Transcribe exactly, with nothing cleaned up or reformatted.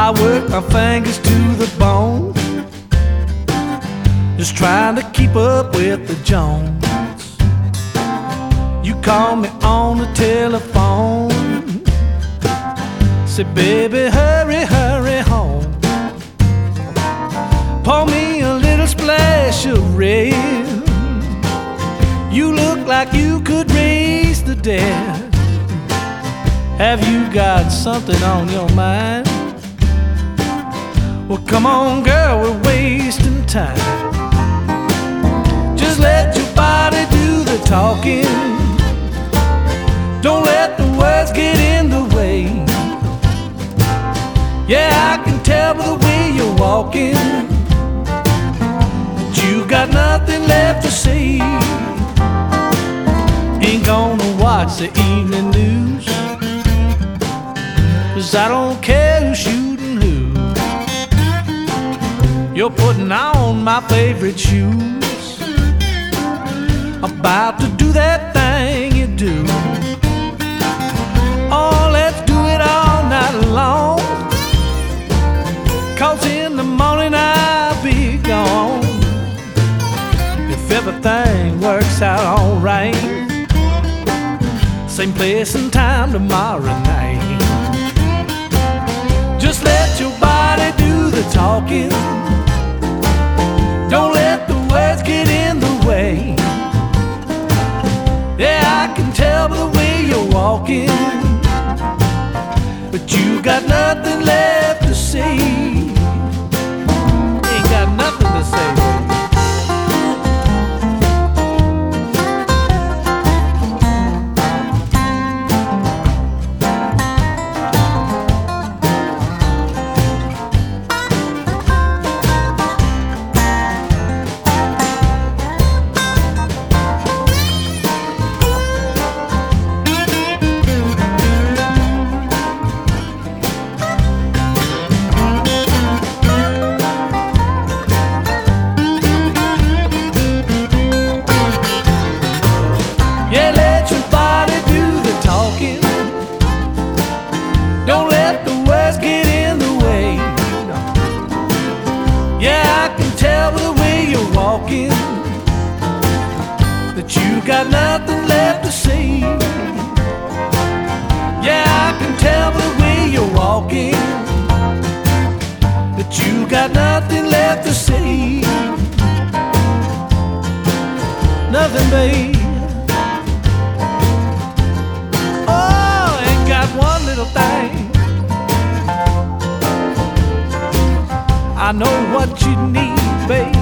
I work my fingers to the bone, just trying to keep up with the Jones. You call me on the telephone, say, baby, hurry, hurry home. Pour me a little splash of red. You look like you could raise the dead. Have you got something on your mind? Well, come on, girl, we're wasting time. Just let your body do the talking. Don't let the words get in the way. Yeah, I can tell by the way you're walking that you got nothing left to say. Ain't gonna watch the evening news, 'cause I don't care who's shooting who. You're putting on my favorite shoes, about to do that thing you do. Oh, let's do it all night long, 'cause in the morning I'll be gone. If everything works out alright, same place and time tomorrow night. Just let your body do the talking. Don't let the words get in the way. Yeah, I can tell by the way you're walking, but you got nothing left to say. Ain't got nothing to say, baby. Don't let the words get in the way. Yeah, I can tell by the way you're walking that you got nothing left to say. Yeah, I can tell by the way you're walking that you got nothing left to say. Nothing, babe. Oh, ain't got one little thing. I know what you need, babe.